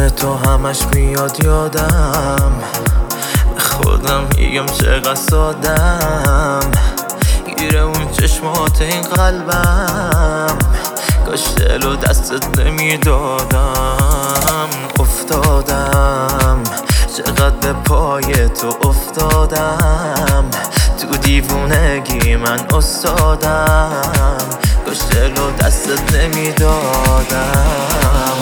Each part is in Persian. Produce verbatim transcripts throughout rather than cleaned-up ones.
اسم تو همش میاد یادم، به خودم میگم چقدر سادم، گیره اون چشمات این قلبم، کاش دل و دستت نمیدادم. افتادم چقدر به پای تو افتادم، تو دیوونگی من استادم، کاش دل و دستت نمیدادم.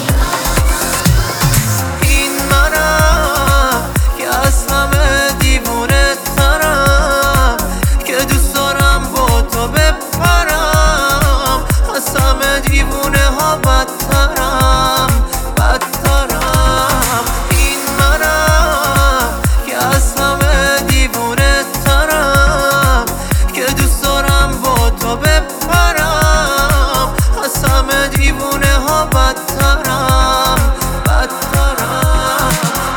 این منم که از همه دیوونه ترم، که دوست دارم با تو بپرم، از همه دیوونه ها بدترم بدترم. این منم که از همه دیوونه ترم، که دوست دارم با تو بپرم، از همه دیوونه ها بدترم بدترم.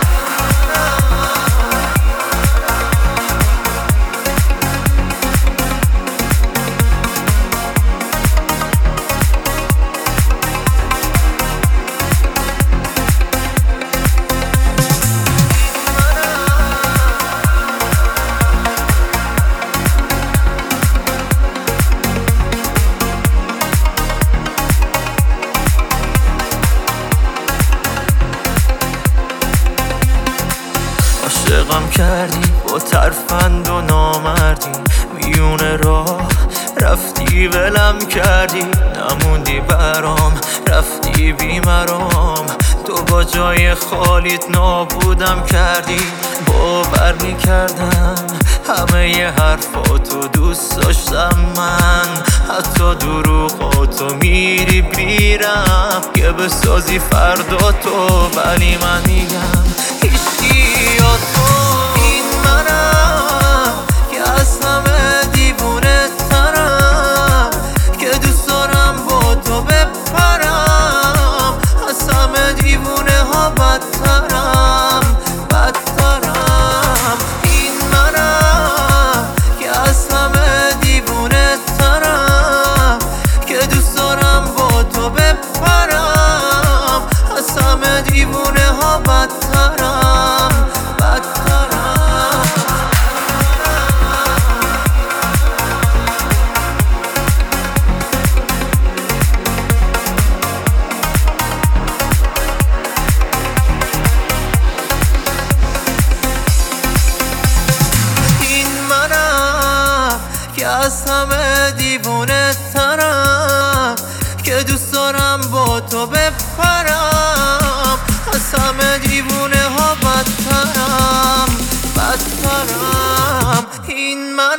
عاشقم کردی با ترفند و نامردی، میونه راه رفتی ولم کردی، نموندی برام رفتی بیمرام، تو با جای خالیت نابودم کردی. باور میکردم همه ی حرفاتو دوست داشتم من، حتی دروغاتو میری بیرم که بسازی فردا تو، ولی من میگم هیچی یا تو. این منم که از همه دیوونه ترم، که دوست دارم با تو بپرم، از همه دیوونه ها بدترم بدترم. این منم که از همه دیوونه ترم، که دوست دارم با تو بپرم، از همه دیوونه ها بدترم بدترم. این منم که از همه دیوونه ترم، که دوست دارم با تو بپرم، از همه دیوونه ها بدترم بدترم. این من